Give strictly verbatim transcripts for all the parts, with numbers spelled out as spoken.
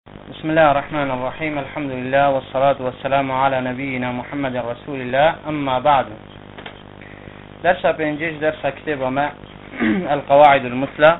بسم الله الرحمن الرحيم. الحمد لله والصلاة والسلام على نبينا محمد رسول الله. أما بعد، درس بينجيش درس كتاب ما القواعد المثلى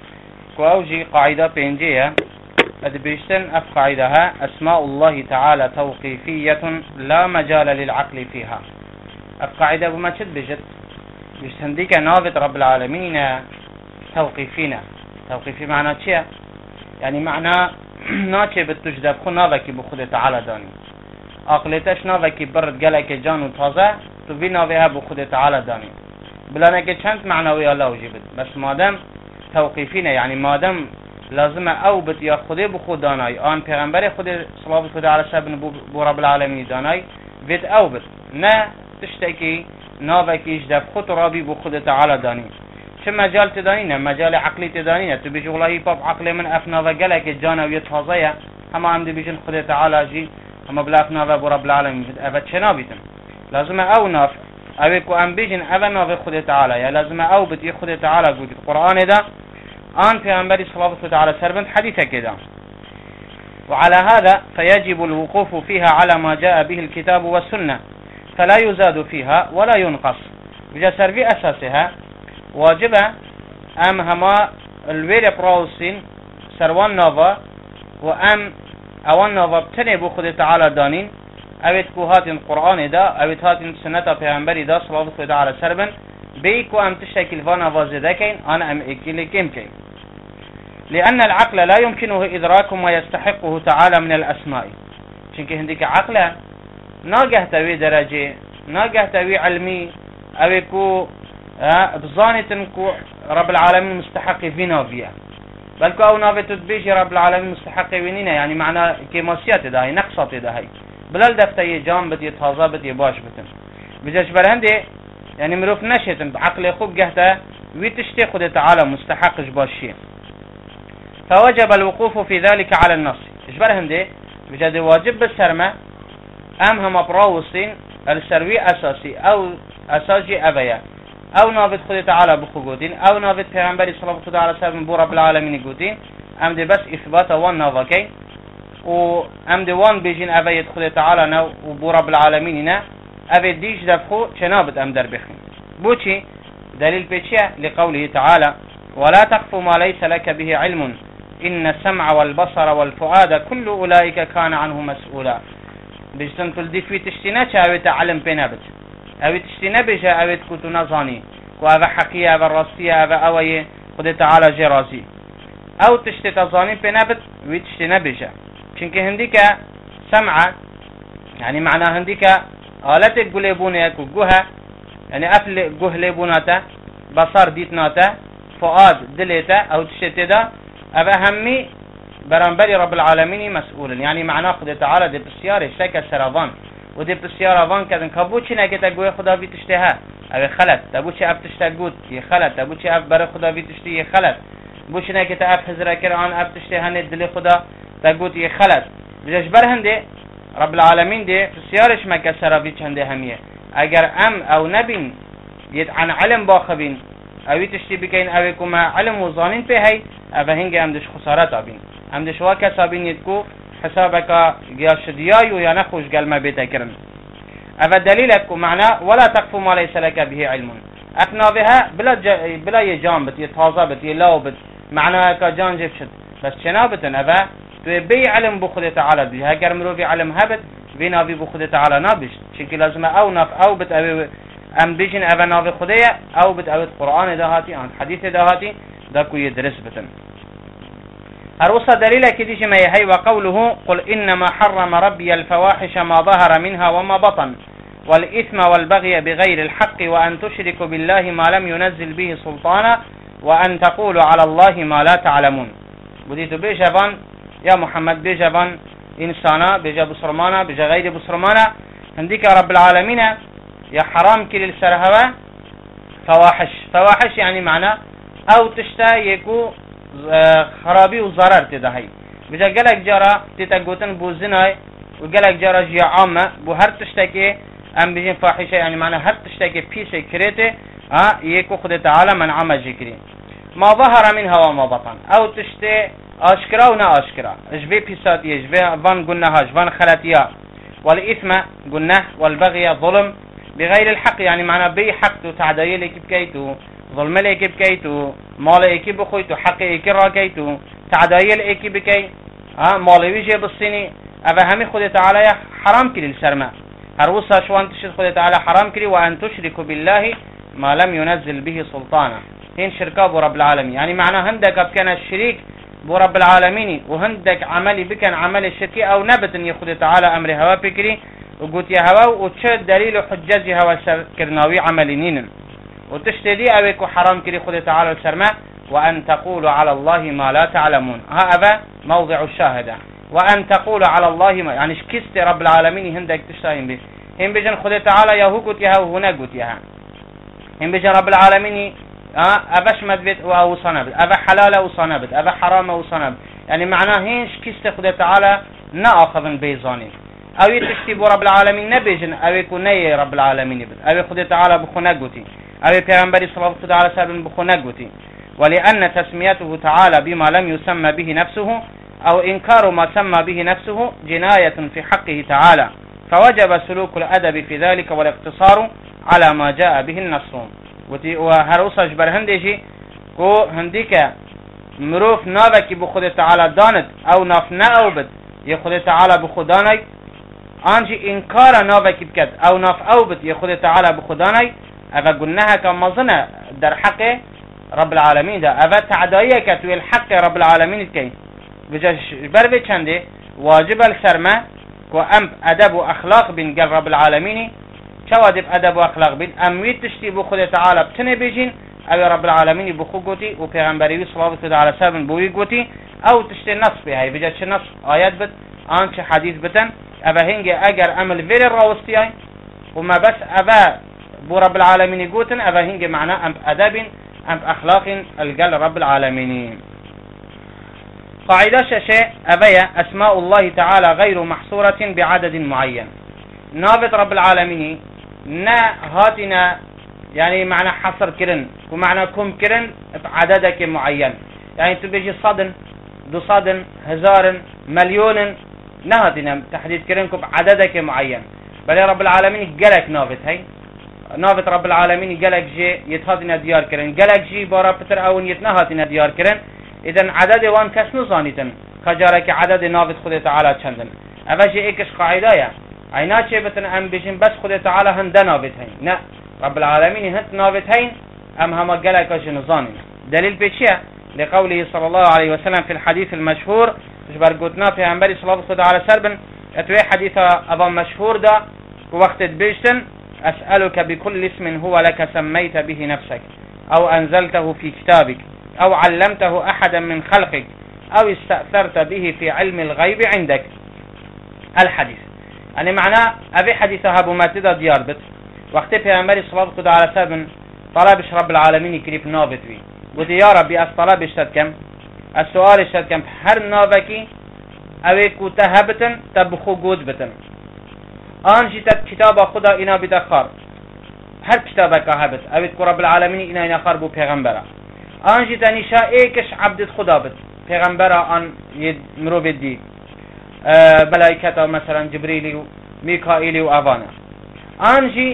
وأوجي قاعدة بينجية أدبيشتن أف قاعدها أسماء الله تعالى توقيفية لا مجال للعقل فيها. أف قاعدة بما تشد بجد بيشتنديك نافت رب العالمين توقيفينا. توقيفي معنى شيء يعني معنى ناچه بتجدب خو ناوکی بخود تعالی دانی عقلتش ناوکی برد گلک جان و تازه تو بی ناویه بخود تعالی دانی بلانه که چند معنوی الله وجبت بس مادم توقیفینه یعنی مادم لازمه او بت یا خوده بخود دانای آن پیغمبر خود صلوات خود علی سبن بو رب العالمین دانای بت او بت نه تشتکی ناوکی جدب خود رابی بخود تعالی دانی چه مجال تدانی نه مجال عقلی تدانی نه تو بیش والله پاپ عقل من افنا و گله که جانا و تازه همه هم دی بیشن خود تعالی جی هم بلا افنا و رب العالمین اول چه نابیتم لازم او ناف او کو ام بیشن اول ناف خود تعالی یا لازم او بتی خود تعالی گوید قرآن دا آن پیامبری صلی الله تعالی سربند حدیثه کدا وعلى هذا فيجب الوقوف فيها على ما جاء به الكتاب والسنة فلا يزاد فيها ولا ينقص بجا سربي اساسها واجبه ام هما الویر براوسین سروان ناوا و ام اوان ناوا بتنه بو خود تعالی دانین اوید کو هاتین قرآن دا اوید هاتین سنت پیغمبری دا صلی الله تعالی سربن بی کو ام تشکل وانا وازده کین انا ام اکیلی کم کین لأن العقل لا يمكنه إدراك ما يستحقه تعالى من الأسماء چونکه هندیک عقل ناگه توی درجه ناگه توی علمی اوی کو بظانة كو رب العالمين مستحق في نافية بل كو نافية تدبيش رب العالمين مستحق فينينا يعني معنى كماسيات ده هي نقصات ده هي بلال دفتي جام بتي تازه بتي باش بتن بجاش برهندي يعني مروف نشتن بعقل خوب جهته ويتشتي خد تعالى مستحقش باشي فوجب الوقوف في ذلك على النص اجبر هندي بجد واجب بالسرمة ام هم براوسين السروي اساسي او اساسي ابيا او نافت خود تعالی بخو گودین او نافت پیغمبری صلی الله تعالی سلام بو رب العالمین گودین ام ده بس اثبات وان نافکی و ام ده وان بیجین اوید خود تعالی نو و بو رب العالمین نه اوید دیش دفخو چنابت ام در بخین بو چی دلیل پیچیه لقوله تعالی ولا تقف ما ليس لك به علم ان السمع والبصر والفؤاد كل اولئك كان عنه مسؤولا بجتن تل دی فی تشتینا چه اوید علم پینابت اوید تشتی نبیشه اوید کتو نزانی که اوه حقیه اوه راستیه اوه اوه خود تعالی جه رازی او تشتی تزانی پی نبید وید تشتی نبیشه چونکه هندی که سمعه یعنی معنی هندی که آلت گله بونه که گوه یعنی افل گوه لبوناته بصر دیتناته فؤاد دلیته او تشتی دا اوه همی برانبری رب العالمین مسئول یعنی معنی خود تعالی دی بسیاره شک سرابان و دی بسیار آوان کردن که بو چی نگه گوی خدا وی تشته ها او خلط تبو چی اف تشته گود یه خلط تبو چی اف بر خدا وی تشته یه خلط بو چی نگه اف حضره کر آن اف تشته هنه دل خدا تگود یه خلط بجاش برهنده رب العالمین دی بسیارش مکه سراوی چنده همیه اگر ام او نبین دید عن علم باخبین اوی تشته بکین اوی کما علم و ظانین پی هی او هنگه امدش خسارت آبین امدش واکس آبین ید کو حسابك يا شدياي ويا نخوش قال ما بيتكرن أفا دليلك معنى ولا تقف ما ليس لك به علم أكنا بها بلا ج... بلا يجامبت يتهاضبت يلاوبت معنى كجان جفشت بس شنابتن أفا بي علم بخد تعالى بها كرمرو في علم هبت بينا في بخد تعالى نابش شكل لازم أو ناف أو بت أو أم بيجن أفا ناف خدية أو بت أو القرآن دهاتي عن حديث دهاتي داكو يدرس بتن أروصى دليل كديش ما يهي وقوله قل إنما حرم ربي الفواحش ما ظهر منها وما بطن والإثم والبغي بغير الحق وأن تشركوا بالله ما لم ينزل به سلطانا وأن تقولوا على الله ما لا تعلمون بديتو بيجابان يا محمد بيجابان إنسانا بيجا بسرمانا بيجا غير بسرمانا هنديك رب العالمين يا حرام كل السرهوة فواحش فواحش يعني معنى أو تشتا يكو خرابی و ضرر تدهی بجا گلک جارا تیتا گوتن بو زنای و گلک جارا جیا عامه بو هر تشتکی ام بجین فاحشه یعنی معنی هر تشتکی پیش کریته یکو خود تعالی من عام جکری ما ظهر منها و ما بطن او تشتی آشکرا و نه آشکرا جبه پیساتیه جبه وان گناهاش وان خلاتیا والإثم گناه والبغي ظلم بغير الحق يعني معنى بي حق تو تعدايا لك بكيتو ظلم لك بكيتو مال لك بخويتو حق لك راكيتو تعدايا لك بكي ها مال ويجي بالصيني أبا همي خد تعالى حرام كري السرماء هروسا شوان تشد خد تعالى حرام كري وأن تشركوا بالله ما لم ينزل به سلطانا هين شركا برب العالمين يعني معنى هندك بكان الشريك برب العالمين وهندك عملي بكن عمل الشركي أو نبت أن يخد تعالى أمر هوا بكري وقلت يا هوا وتشد دليل حجاج هوا كرناوي عملينين وتشتدي أبيك حرام كري خد تعالى السرماء وأن تقولوا على الله ما لا تعلمون ها أبا موضع الشاهدة وأن تقولوا على الله ما يعني شكست رب العالمين هندك تشتاين به هم بيجن خد تعالى يهو قلت يا وهنا قلت يا هم بيجن رب العالمين أباش مدبت أو صنبت أبا حلال أو صنبت أبا حرام أو صنبت يعني معناه هينش كست خد تعالى نأخذن بيزانين أو يتشتي رب العالمين نبيجن أو يكون ني رب العالمين بد أو خد تعالى بخنقتي أو پیغمبر صلى الله عليه وسلم بخنقتي ولأن تسميته تعالى بما لم يسمى به نفسه أو إنكار ما سمى به نفسه جناية في حقه تعالى فوجب سلوك الأدب في ذلك والاقتصار على ما جاء به النص وهروسا جبر هندشي كو هنديك مروف نافكي بخود تعالى دانت أو ناف نأوبد يخود تعالى بخوداني أنجي إنكار نافكي بكد أو ناف أوبد يخود تعالى بخوداني أفا قلناها كمظنة در حق رب العالمين ده أفا تعدايا كتوي الحق رب العالمين كي بجاش بربي چنده واجب السرمة كو أم أدب وأخلاق بين قل رب العالمين شوادب أدب وأخلاق بين أمويت تشتي بخود تعالى بتنه بيجين أو رب العالمين بخو قوتي وبيغنبري صلى الله عليه وسلم بوي قوتي أو تشتي نص بهاي بجاش نص آيات بت آنش حديث بتن أبا هنجي أجر أمل فير الراوستياي وما بس أبا بو رب العالمين قوتن أبا هنجي معناه أم أدب أم أخلاق القل رب العالمين قاعدة شيء أبيا أسماء الله تعالى غير محصورة بعدد معين نابت رب العالمين نا هاتنا يعني معنى حصر كرن ومعنى كم كرن بعددك معين يعني تبيجي صدن دو صدن هزار مليون نهاتنا تحديد كرنكم بعددك معين بل رب العالمين قالك نابت هاي نابت رب العالمين قالك جي يتهاتنا ديار كرن قالك جي بارا بتر أون يتنهاتنا ديار كرن إذن عدد وان كس نزانيتن خجارك عدد نابت خود تعالى چندن أفاجي ايكش قاعدة عينات شبتن ام بيجن بس خود تعالى هند نابت هين نا رب العالمين هند نابت هين ام هما قلقا جنزانين دليل بيشيه لقوله صلى الله عليه وسلم في الحديث المشهور جبر قلتنا في انبري صلى الله عليه وسلم اتوي حديث ابا مشهور دا وقت بيجتن أسألك بكل اسم هو لك سميت به نفسك أو أنزلته في كتابك أو علمته أحدا من خلقك أو استأثرت به في علم الغيب عندك الحديث يعني معناه أبي حديثها أبو ماتدة ديار بت وقت في أمري صلى الله عليه وسلم طلبش رب العالمين كريب نابت بي قلت يا ربي أصطلب اشتد كم السؤال اشتد كم هر نابكي أبي كتهبتن تبخو قود بتن آنجي تد كتاب خدا إنا بدخار هر كتابك هبت أبي تكو رب العالمين إنا ينخار بو پیغمبرا آنجي تنشا ايكش عبدت خدا بت پیغمبرا آن مرو بدي اه ملائكتا مثلا جبريلي و ميكائيلي و آوانا آنجي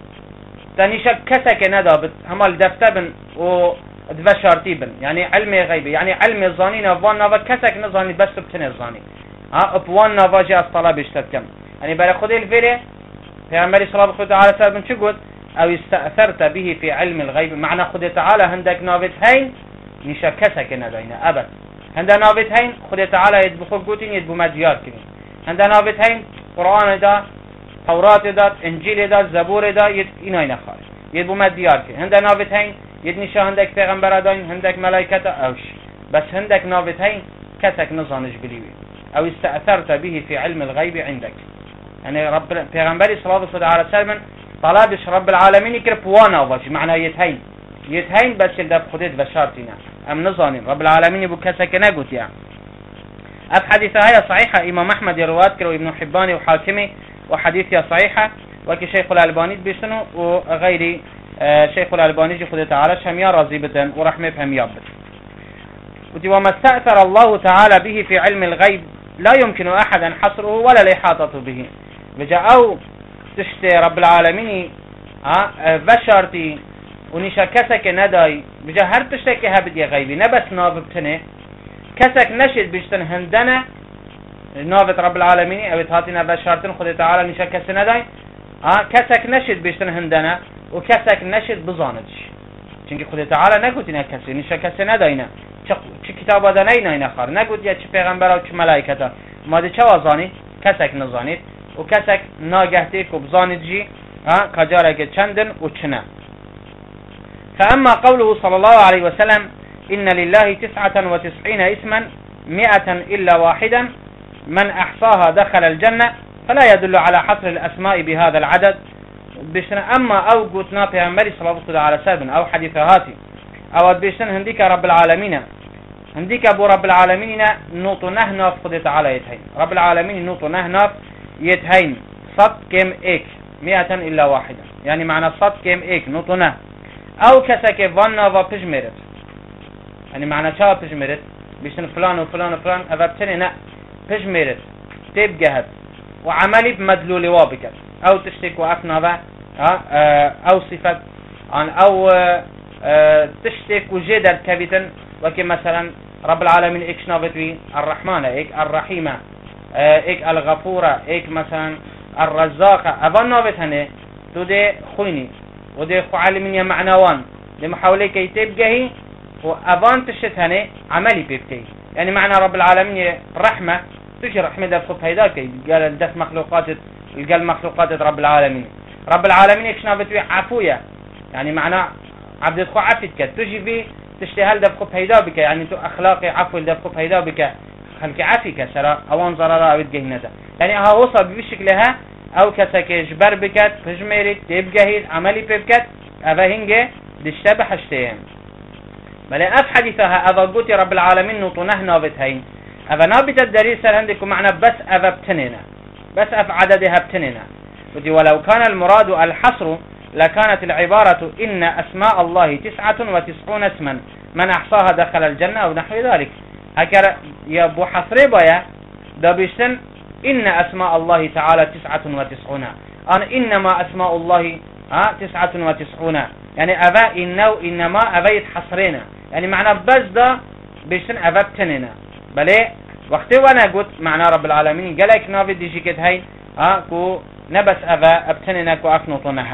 تنشا كسك ندابت هما الدفته بن و دفشارتي بن يعني علم غيبي يعني علم الظانين افوان نافا كسك نظاني بس بتن الظاني ها افوان نافا جاء الصلاة بيشتكم يعني برای خود الفيري پیغمبر صلی الله علیه و سلم چه گفت او استأثرت به في علم الغيب معنى خود تعالى هندك نافت هين نشا كسك نداينا ابد هند نافت هين خود تعالى يد بخور قوتين يد بمديار كنين هند نافت هين قرآن دا توراة دا انجيل دا زبور دا يد اینای نخواهد يد بمديار كنين هند نافت هين يد نشا هندك پیغمبر داين هندك ملائكة اوش بس هندك نافت هين كسك نظانش بليوي او استأثرت به في علم الغيب عندك يعني رب پیغمبر صلی الله علیه و سلم طلبش رب العالمین کرد وانا واش معنی یتهین یتهین بس دف خودت و شرطینا ام نظانیم رب العالمین بو کسک نگوت يعني اف حديثها هي صحيحه امام احمد روایت کرد و ابن حبان و حاکمی و حدیثها صحيحه وكي شيخ الالباني بيشنو وغيري شيخ الالباني خود تعالى شميا راضي بتن ورحمه فهم يابت وما استأثر الله تعالى به في علم الغيب لا يمكن أحدا حصره ولا الإحاطة به. بجا أو تشتي رب العالمين بشرتي ونشا كسك نداي بجا هر تشتكي هبدي غيبي نبس ناببتنه كسك نشد بيشتن هندنا نابت رب العالمين او تهاتنا بشرتن خد تعالى نشا كس نداي اه كسك نشد بيشتن هندنا وكسك نشد بزاندش چونكي خد تعالى نگوتينا كسي نشا كس نداينا چه كتاب دانينا اين اخر نگوت يا چه پیغمبر او چه ملائكه ما دي چه وازاني كسك نزانيت وكسك ناگهتيك وبزاند جي اه كجارك چندن وچنا. فأما قوله صلى الله عليه وسلم إن لله تسعة وتسعين اسما مئة إلا واحدا من أحصاها دخل الجنة فلا يدل على حصر الأسماء بهذا العدد. بشن أما أو قوتنا بيغمبري صلى الله عليه وسلم أو حديثهاتي أو بشن هنديك رب العالمين هنديك أبو رب العالمين نوط نهناف خد تعالى يتهين رب العالمين نوط نهناف يتهين صد كم إيك مئة إلا واحدا يعني معنى صد كم إيك نوط نه او كسك وانا و بجمرت يعني معنى شا بجمرت بيشن فلان وفلان وفلان افبتني نا بجمرت تبقهد وعملي بمدلول وابكت او تشتك وافنا او صفت عن او تشتك وجدر كبتن وكي مثلا رب العالمين ايك شنافتوي الرحمن ايك الرحيمة ايك الغفورة ايك مثلا الرزاقة افنا بتهنه تو دي خويني ودي خو علمين معنوان لمحاولة كي تبقهي وأفان تشتهني عملي بيبكي يعني معنى رب العالمين رحمة تجي رحمة دفق هيداك قال الدف مخلوقات قال مخلوقات رب العالمين رب العالمين يكشنافتوي عفوية يعني معنى عبد خو عفتك تجي في تشتهل دفق هيدا بك يعني تو أخلاقي عفو دفق هيدا بك خلق عفك سرا أوان ضرر أو تجهنده يعني ها وصل بشكلها او كسك جبر بكت فجمرت تبقهي عملي بكت افا هنجي دشتبه حشتين بل اف حديثها افا قلت رب العالمين نطنه نابت هين افا نابت الدليل سر عندكم معنا بس افا بتننا بس اف عددها بتننا ولو كان المراد الحصر لكانت العبارة إن أسماء الله تسعة وتسعون اسما من أحصاها دخل الجنة أو نحو ذلك هكذا يبو حصري بيا دابشتن إن أسماء الله تعالى تسعة وتسعون أن إنما أسماء الله ها تسعة وتسعون يعني أبا إنه إنما أبا يتحصرين يعني معنى بس ده بيشن أبا بتننا بلي وقت وانا قلت معنى رب العالمين قالك نافي دي جيكت هاي ها كو نبس أبا ابتننا كو أفنطنها.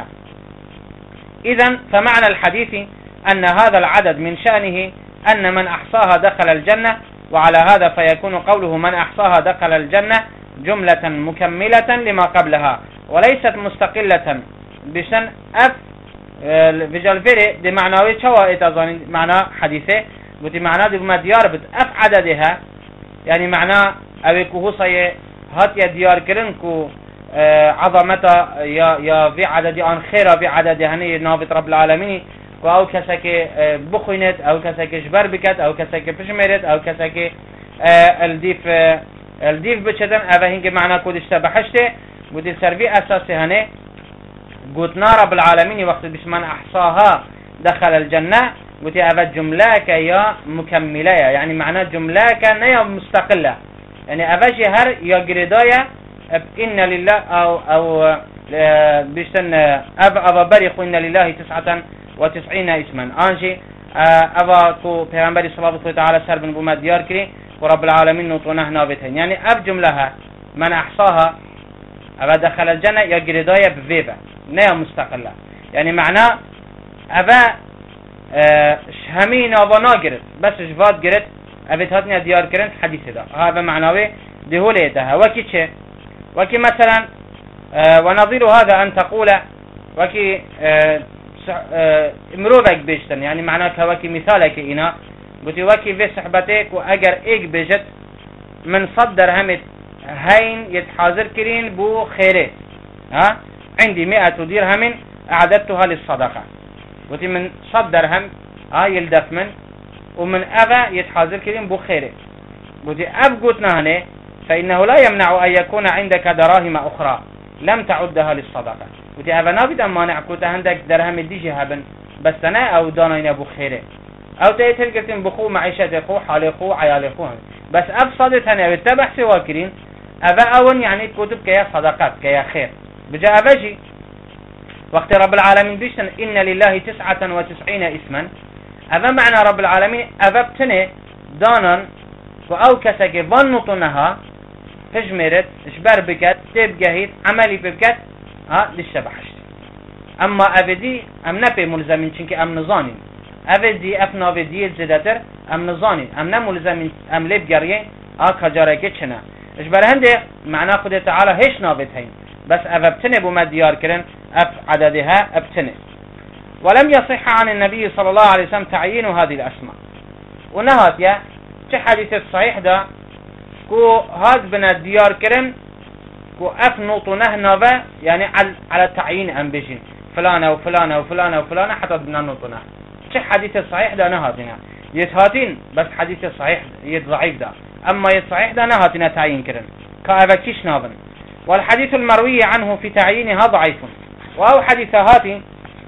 إذن فمعنى الحديث أن هذا العدد من شأنه أن من أحصاها دخل الجنة وعلى هذا فيكون قوله من أحصاها دخل الجنة جملة مكملة لما قبلها وليست مستقلة بشن أف فيجال فيري دي معناوي شوا إتظن معنى حديثة بتي معنى دي بما ديار بت أف عددها يعني معنى أو كهوصي هات يا ديار كرنكو عظمتها يا يا في عدد عن خيرها في عدد هني نابت رب العالمين أو كسك بخينت أو كسك جبر بكت أو كسك بشمرت أو كسك الديف الديف بشدن أبا هنگ معنى كود اشتبحشته ودي سرفي أساسي هني قلتنا رب العالمين وقت بشمان أحصاها دخل الجنة ودي أبا جملاك يا مكملة يعني معنى جملاك نيا مستقلة يعني أبا جهر يا قردايا إن لله أو أو بشتن أبا أبا بريق إن لله تسعة وتسعين اسما أنجي أبا كو پیغمبر صلى الله عليه وسلم بما ديار كري ورب العالمين نطونه نابتين يعني أب جملها من أحصاها أبا دخل الجنة يا قردايا بفيبا نيا مستقلة يعني معناه أبا همين أبا ناقرد بس جفاد قرد أبت هاتني ديار كرنت حديث ده هذا معناه دهولة ده وكي چه وكي مثلا ونظير هذا أن تقول وكي مروفك بيشتن يعني معناه كوكي مثالك إنا قلت وكي في صحبتك وأجر إيك بيجت من صدر همت هين يتحاضر كرين بو خيره ها عندي مئة درهم أعددتها للصدقة قلت من صدر هم ها يلدف من ومن أبا يتحاضر كرين بو خيره قلت أب قلتنا هنا فإنه لا يمنع أن يكون عندك دراهم أخرى لم تعدها للصدقة قلت أبا نابد أما نعكوت عندك درهم ديجي هبن بس أنا أو دانين أبو خيره او تيتر قلتين بخو معيشة خو حال خو عيال خو بس اف صادت هنا بتبع سواكرين افا اون يعني كتب كيا صدقات كيا خير بجاء افجي وقت رب العالمين بيشتن ان لله تسعة وتسعين اسما افا معنى رب العالمين افا بتني دانا او كسك ظنطنها تجمرت اشبار بكت تبقهيت عملي بكت ها للشبحشت اما افدي ام نبي ملزمين چنك ام نظانين افدي اف نافدي زدتر ام نظانين ام نملزمين ام لب جريه ها كجارك چنا اشبار هنده معنى خود تعالى هيش نافد هين بس اف ابتنه بما ديار كرن اف عددها ابتنه ولم يصح عن النبي صلى الله عليه وسلم تعيين هذه الاسماء ونهات يا چه حديث الصحيح ده كو هاد بنا ديار كرن كو اف نوطو نهنوه يعني على على تعيين ام بيجين فلانه وفلانه وفلانه وفلانه حتى بنا نوطو نه چه حديث الصحيح ده نهاتنا يتهاتين بس حديث الصحيح يت ضعيف ده اما يت صحيح ده نهاتنا تعيين كرن كأفكيش نابن والحديث المروي عنه في تعيينها ضعيف وهو حديث هاتي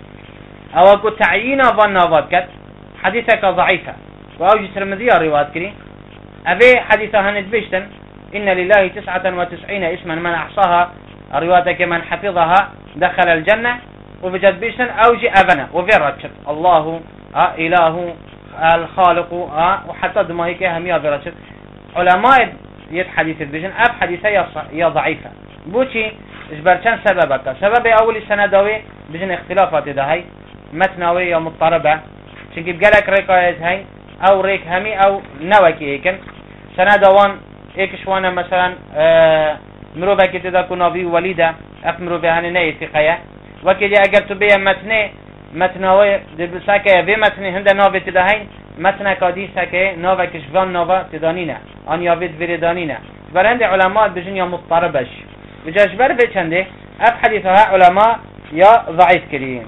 او اكو تعيين ظنوات كت حديثك ضعيفة وهو جسر مذيار رواد كري أبي حديثها هنتبشتن إن لله تسعة وتسعين اسما من أحصاها روايتك من حفظها دخل الجنة وبجد بيشتن أوجي أبنا وفرشت الله آه إله آه الخالق آه وحتى دما هيك همية فرشت علماء يد حديث البيشن أب حديثة يا ضعيفة بوشي إجبرشان سببك سبب أول سنة دوي بيشن اختلافات ده هاي متنوية مضطربة شنكي بقالك ريكايت هاي او ريك همي او نوكي ايكن سنة دوان ايكش وانا مثلا اه مروفة كتدا كنابي وليدة اف مروفة هاني ناي ثقية وكي اگر تبيا متني متنوي دبساكي في متني هنده نوفي تدهين متنا كادي ساكي نوفا كشفان نوفا تدانينا ان يافيد فيردانينا برند علماء بجن يا مضطربش بجاش برفي چنده اف حديثها علماء يا ضعيف كريين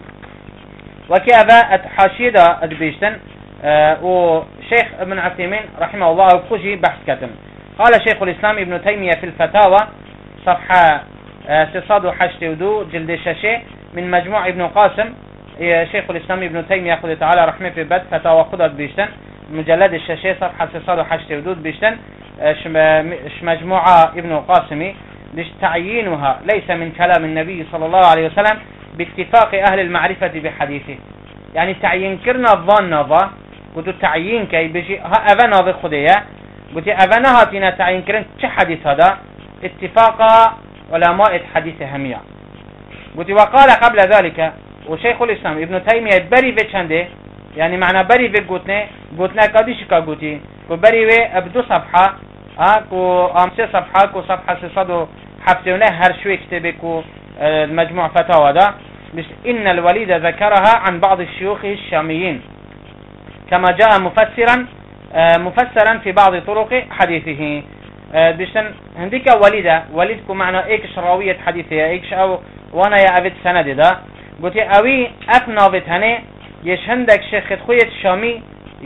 وكي ابا اتحاشي دا ادبيشتن أه وشيخ ابن عثيمين رحمه الله وفجي بحث كتم قال شيخ الإسلام ابن تيمية في الفتاوى صفحة تصاد وحشت ودو جلد الشاشي من مجموع ابن قاسم شيخ الإسلام ابن تيمية خذ تعالى رحمه في بد فتاوى خذت بيشتن مجلد الشاشي صفحة تصاد وحشت ودو بيشتن ش مجموعة ابن قاسمي تعيينها ليس من كلام النبي صلى الله عليه وسلم باتفاق أهل المعرفة بحديثه يعني تعيين كرنا الظن نظا قلت تعيين كي بيجي ها أفنا بخدية قلت أفنا هاتينا تعيين كرن چه حديث هذا اتفاق علماء الحديث همية قلت وقال قبل ذلك وشيخ الإسلام ابن تيمية بري في چنده يعني معنى بري في قلتنا قلتنا قديش كا قلتي بري في ابدو صفحة ها كو امسي صفحة كو صفحة سيصدو حفتونه هر شوي كتبكو المجموع فتاوى ده مش إن الوليد ذكرها عن بعض الشيوخ الشاميين كما جاء مفسرا مفسرا في بعض طرق حديثه بيشتن هنديك وليدة وليدكم معنى ايكش راوية حديثه ايكش او وانا يا ابد سند ده قلت اوي افنابت هنه يش هندك شيخ خوية الشامي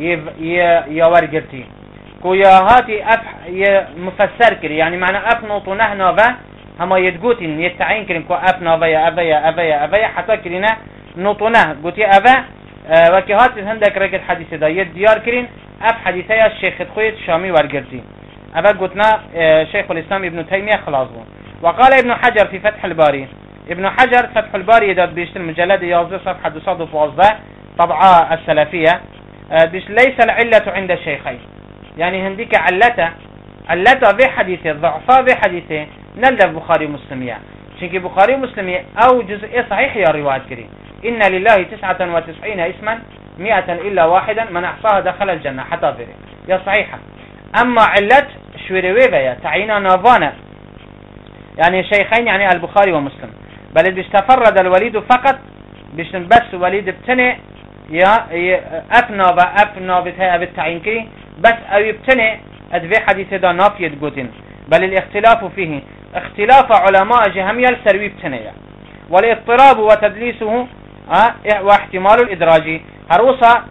يا ورقرتي كو يا هاتي اف مفسر كري يعني معنى افنوطو نهنابه هما يتقوتين يتعين كرين كو افنا فيا افيا افيا افيا حتى كرينا نوطنا قوتي افا أه وكي هات هندك ركت حديث دا يديار كرين اف حديثي الشيخ خويت شامي ورقرتي افا قلتنا أه شيخ الاسلام ابن تيمية خلاص بو. وقال ابن حجر في فتح الباري ابن حجر فتح الباري يداد بيشت المجلد يوزي صفحة دوصاد وفوزده طبعا السلفية أه بيش ليس العلة عند الشيخين يعني هنديك علته علته في حديثه ضعفا في حديثه نلد بخاري مسلمية شنك بخاري مسلمية او جزء صحيح يا رواية كريم إن لله تسعة وتسعين اسما مئة إلا واحدا من أحصاها دخل الجنة حتى ذري يا صحيحة أما علة شويروية تعيين نافانا يعني شيخين يعني البخاري ومسلم بل بيش تفرد الوليد فقط بيش بس وليد بتني يا أفنا بأفنا بتاع بالتعيين كريم بس أو يبتني أدفي حديث دا نافية قوتين بل الاختلاف فيه اختلاف علماء جهمية السروي بتنية والاضطراب وتدليسه اه واحتمال الإدراج هروسا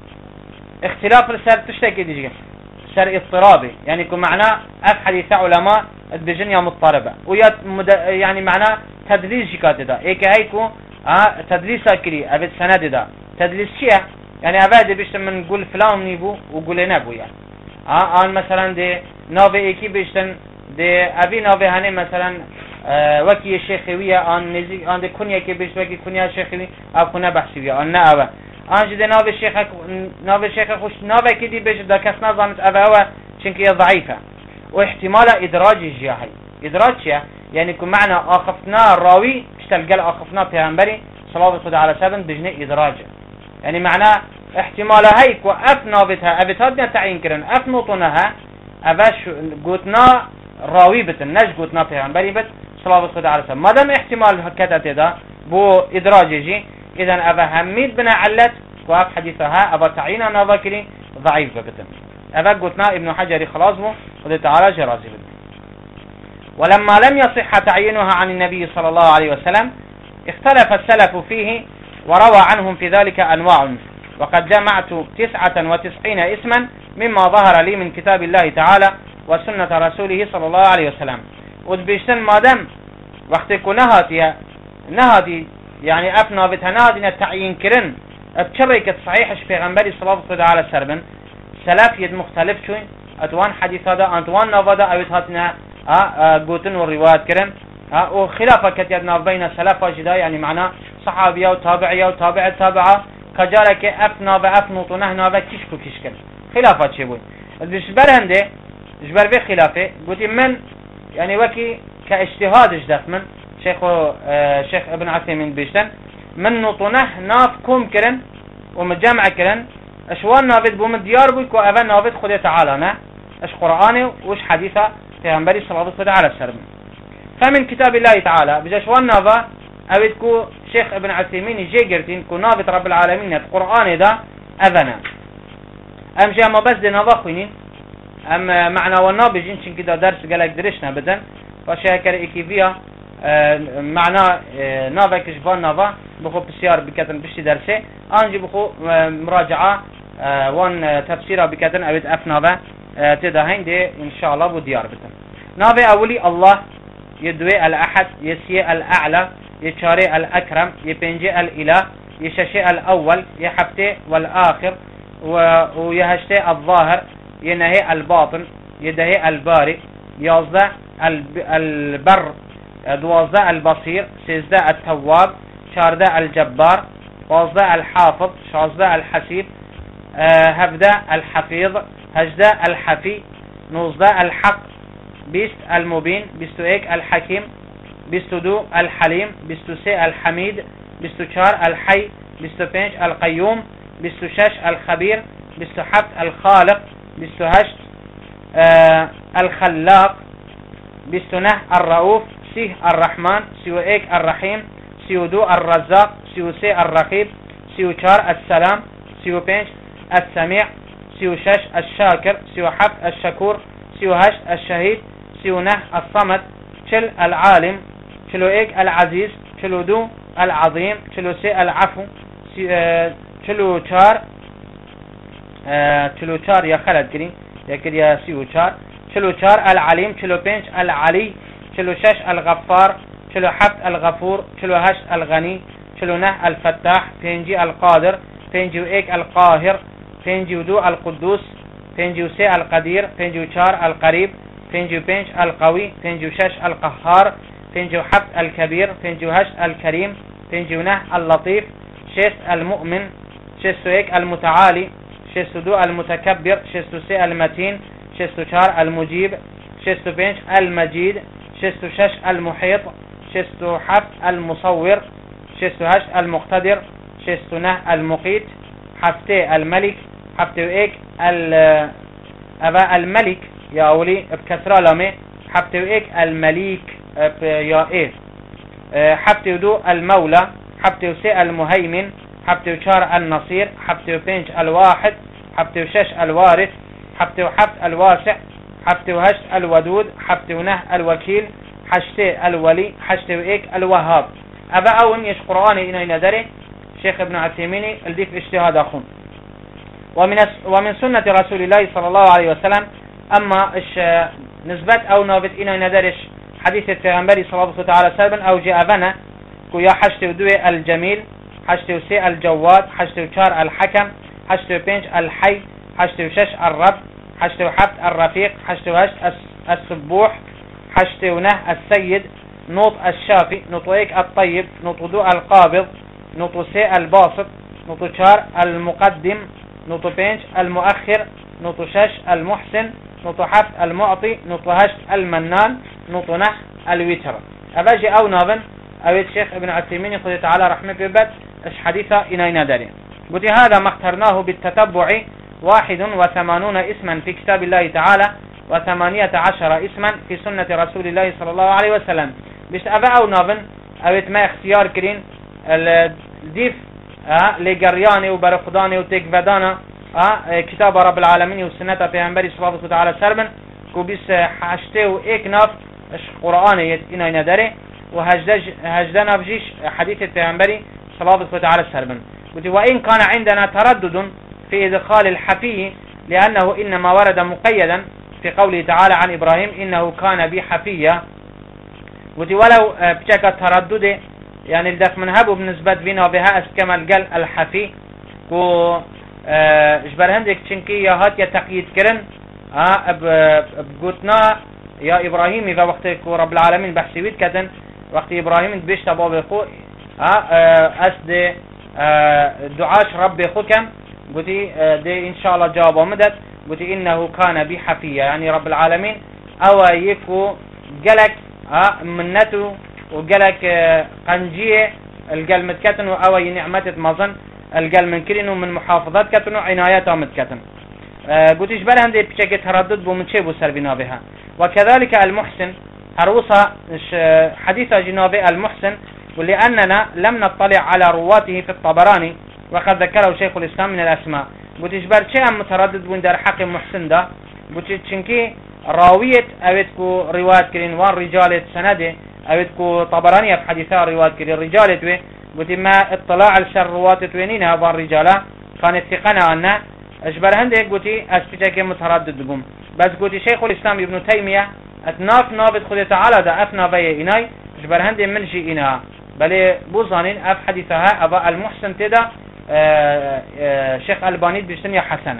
اختلاف السر تشتكي ديجي سر اضطرابي يعني يكون معناه اف حديث علماء بجنية مضطربة ويا يعني معناه تدليس جكات دا ايك هيكو اه تدليس كري ابد سند دا تدليس شيء يعني أبدا بيشتن من قول فلان نيبو وقول نبو يعني آه آن مثلا دي ناوي إيكي بيشتن دي أبي ناوي هني مثلا آه وكي شيخوية آن نزي آن دي كونيا كي بيشت وكي كونيا شيخوية أو كنا بحسوية آن نأوه آن جدي ناوي الشيخ ناوي الشيخ خوش ناوي كدي بيشت دا كس نظامت أبا هو شنك هي ضعيفة واحتمال إدراج الجاهي إدراج يعني كم معنى آخفنا الراوي اشتلقل آخفنا پیغمبری صلى الله عليه وسلم بجنه إدراج يعني معنى احتمال هيك وأف نابتها أبتها بنا تعيين كرن أف نوطنها أباش قوتنا راوي بتن نج قوتنا پیغمبری بت صلى الله عليه وسلم مادام احتمال هكذا دا بو إدراج يجي إذن أبا هميد بنا علت وأف حديثها أبا تعيينا نافكري ضعيف بتن أبا قوتنا ابن حجر خلاص بو وذي تعالى جرازي بتن ولما لم يصح تعيينها عن النبي صلى الله عليه وسلم اختلف السلف فيه وروى عنهم في ذلك أنواع وقد جمعت تسعة وتسعين اسما مما ظهر لي من كتاب الله تعالى وسنة رسوله صلى الله عليه وسلم وذبشتن مادام وقتك نهاتي نهاتي يعني أفنا بتنادنا التعيين كرن بشركة صحيح پیغمبری صلى الله عليه وسلم سلف يد مختلف شوين أتوان حديث هذا أتوان نوضا أويت هاتنا قوتن والروايات كرن وخلافة كتيرنا بين سلفة جدا يعني معنا صحابية وتابعية وتابعة تابعة كجارك أفنا بأفنط نهنا بكشكو كشكل خلافة شبوي الجبر هنده جبر به خلافة قلت من يعني وكي كاجتهاد جدف من شيخ آه شيخ ابن عثيمين بيشتن من نطنه ناف كوم كرن ومجمع كرن اشوان نابد بوم ديار بوي كو اول نابد خود تعالى نه اش قرآني وش حديثة پیغمبری صلى الله عليه وسلم فمن كتاب الله تعالى بجاش ونافا أودكو شيخ ابن عثيمين جي قرتين كو نافت رب العالمين القرآن دا أذنا أم جاء ما بس دي نافا خوينين أم معنى والنابي جنشن كده درس قالك درشنا بدن فشاكر إكيفيا اه معنى اه نافا كشفان نافا بخو بسيار بكتن بشي درسي أنجي بخو اه مراجعة اه وان تفسيرها بكتن أود أف نافا اه تدهين دي إن شاء الله بو ديار بدن نافا أولي الله يدوي الأحد يسي الأعلى يشاري الأكرم يبنجي الإله يششي الأول يحفتي والآخر ويهشتي الظاهر ينهي الباطن يدهي البارئ يوزع البر دوزع البصير سيزداء التواب شارداء الجبار وزداء الحافظ شازداء الحسيب هفداء الحفيظ هجداء الحفي نوزداء الحق بيست المبين بيستو ايك الحكيم بيستو دو الحليم بيستو سي الحميد بيستو شار الحي بيستو بينش القيوم بيستو شش الخبير بيستو حفت الخالق بيستو هشت آه الخلاق بيستو نه الرؤوف سيه الرحمن سيو ايك الرحيم سيو دو الرزاق سيو سي الرقيب سيو شار السلام سيو بينش السميع سيو شش الشاكر سيو حفت الشكور سيو هشت الشهيد سيو نه الصمد شل العالم شلو ايك العزيز شلو دو العظيم شلو سي العفو شلو شار شلو شار يا خالد كريم يا كري يا سيو شار شلو شار العليم شلو بينش العلي شلو شش الغفار شلو حفت الغفور شلو هشت الغني شلو نه الفتاح بينجي القادر بينجي ايك القاهر بينجي دو القدوس بينجي سي القدير بينجي شار القريب بينجي بينش القوي بينجي شش القهار بينجي حفت الكبير بينجي هشت الكريم بينجي نه اللطيف شيس المؤمن شيسو ايك المتعالي شيسو دو المتكبر شيسو سي المتين شيسو شار المجيب شيسو بينش المجيد شيسو شش المحيط شيسو حفت المصور شيسو هشت المقتدر شيسو نه المقيت حفتي الملك حفتي ايك أبا الملك يا أولي بكسرة لامي حفتي ايك المليك يا ايه حفتي دو المولى حفتي سي المهيمن حفتي شار النصير حفتي بينش الواحد حفتي شش الوارث حفتي حفت الواسع حفتي هشت الودود حفتي نه الوكيل حشتي الولي حشتي ايك الوهاب أبا أون يش قرآني إنه ندري شيخ ابن عثيمين الديف اجتهاد أخون ومن ومن سنة رسول الله صلى الله عليه وسلم أما إش نسبت أو نابت إنه ندرش حديث التغنبري صلى الله عليه وسلم أو جاء بنا كو يا حشت ودوي الجميل حشت وسي الجواد حشت وشار الحكم حشت و پنج الحي، حشت و شش الرب، حشت و حفت الرفيق، حشت و هشت السبوح، حشت و نه السيد، نوط الشافي، نوط ايك الطيب، نوط دو القابض، نوط سي الباسط، نوط شار المقدم، نوط بينش المؤخر، نوط شش المحسن، نوط حفت المعطي، نوط هشت المنان، نوط نه الوتر. أباجي أو نابن أو الشيخ ابن عثيمين يقول تعالى رحمه ببت اش حديثة إنينا داري. قلت هذا ما اخترناه بالتتبع واحد وثمانون اسما في كتاب الله تعالى وثمانية عشر اسما في سنة رسول الله صلى الله عليه وسلم. بس أبا أو نابن أو ما اختيار كرين الديف اه لقرياني وبرخداني وتكفدانا اه كتاب رب العالمين والسنة پیغمبری صلى الله عليه وسلم كو بس حشته و ايك ناف اش قرآن إنينا داري وهجده نافجيش حديث پیغمبری صلى الله عليه وسلم. قلت وإن كان عندنا تردد في إدخال الحفي لأنه إنما ورد مقيدا في قوله تعالى عن إبراهيم إنه كان بي حفيا. قلت ولو بشكل تردد يعني الدخ منهبه بالنسبة بنا بها اسكمل قل الحفي كو اجبر هندك چنكي يا هات يا تقييد كرن بقوتنا يا إبراهيم إذا وقت رب العالمين بحسيويت كتن وقت إبراهيم بيش تباب اخو أسد دعاش ربي خكم قلتي دي إن شاء الله جوابه مدد قلتي إنه كان بي حفيا يعني رب العالمين أو يكو قلك منته وقلك قنجية القل متكتن أو نعمة مظن القل من كرين ومن محافظات كتن وعناياتها متكتن. قلت إجبال هندي بشكل تردد بمن شيء بسر بنابها. وكذلك المحسن هروصة حديث جنابه المحسن ولأننا لم نطلع على رواته في الطبراني وقد ذكره شيخ الإسلام من الأسماء. قلت إجبال شيء متردد بين در حق محسن ده قلت چنكي راوية أبتكو رواية كرين وان رجالة سنده أبتكو طبراني في حديثة رواية كرين رجالة قلت ما اطلاع الشر رواية وينينها وان رجالة كانت ثقنا أنه اجبال هندك قلت أسبتك متردد بهم. بس قلت شيخ الإسلام ابن تيمية اتناف نابد خد تعالى دا افنا بي إناي اجبال هندك منجي إنها بل بوزانين اف حديثها أبا المحسن تدا آآ آآ شيخ الباني بجتنيا حسنة.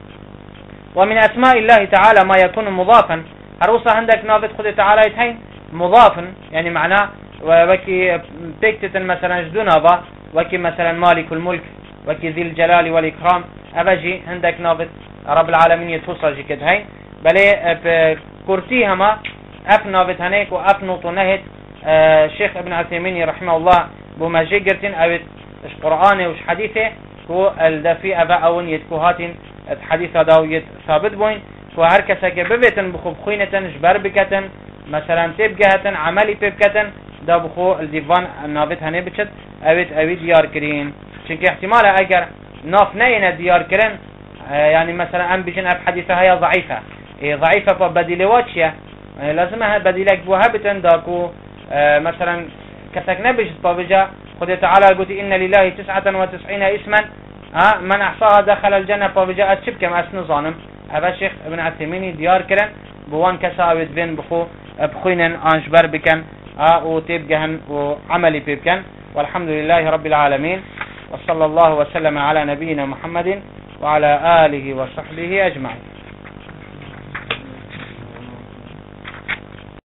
ومن أسماء الله تعالى ما يكون مضافا هروسا عندك نابد خد تعالى يتهين مضافا يعني معناه وكي بيكتة مثلا جدونابا وكي مثلا مالك الملك وكي ذي الجلال والإكرام أبجي عندك نابد رب العالمين يتوصل جي كدهين بل كورتي هما اف نابد هنيك واف نوطو نهد الشيخ ابن عثيمين رحمه الله بمجي قرتين اوت اش قرآن وش حديثه كو الدفي ابا اون يتكوهاتين حديث داو ثابت بوين كو هر كساك ببتن بخو بخوينتن جبر بكتن مثلا تبقهتن عملي ببكتن دا بخو الديفان نابد هني بچت اوت اوت ديار كرين چونك احتمال اگر ناف نينا ديار كرين يعني مثلا ام بيجن اف حديثة هي ضعيفة ايه ضعيفة فبديلواتشيا يعني لازمها بديلك بوهبتن داكو اه مثلا كسك نبيش طابجا خد تعالى قلت إن لله تسعة وتسعين اسما اه من احصاها دخل الجنة طابجا اتشبكم اسن ظانم ابا الشيخ ابن عثيميني ديار كرن بوان كساويت بين بخو بخوينن انشبر بكن اه وتبقهن وعملي بيبكن. والحمد لله رب العالمين وصلى الله وسلم على نبينا محمد وعلى آله وصحبه أجمعين.